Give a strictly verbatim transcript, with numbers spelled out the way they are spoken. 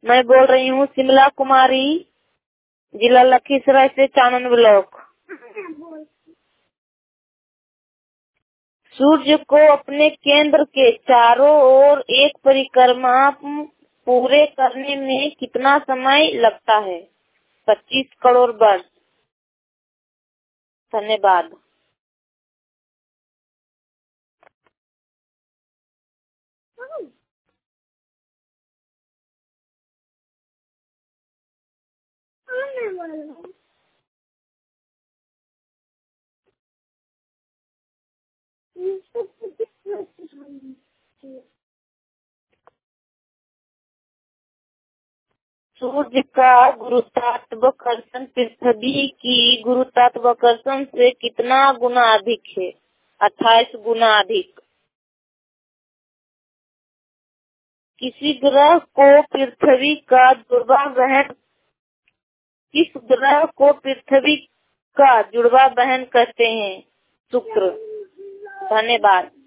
मैं बोल रही हूँ शिमला कुमारी, जिला लखीसराय से, चानन ब्लॉक। सूर्य को अपने केंद्र के चारों ओर एक परिक्रमा पूरे करने में कितना समय लगता है? पच्चीस करोड़ वर्ष। धन्यवाद। सूर्य का गुरुत्वाकर्षण पृथ्वी की गुरुत्वाकर्षण से कितना गुना अधिक है? अट्ठाईस गुना अधिक। किसी ग्रह को पृथ्वी का जुड़वा बहन किस ग्रह को पृथ्वी का जुड़वा बहन कहते हैं? शुक्र। धन्यवाद।